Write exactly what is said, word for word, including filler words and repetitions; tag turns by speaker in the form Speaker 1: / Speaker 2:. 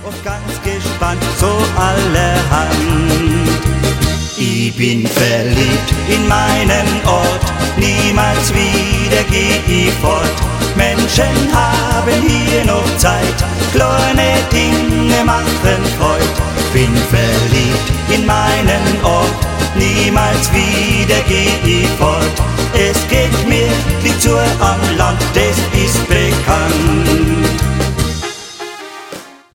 Speaker 1: und ganz gespannt, so allerhand. Ich bin verliebt in meinen Ort, niemals wieder geh ich fort. Menschen haben hier noch Zeit, kleine Dinge machen Freud. Bin verliebt in meinen Ort, niemals wieder geh ich fort.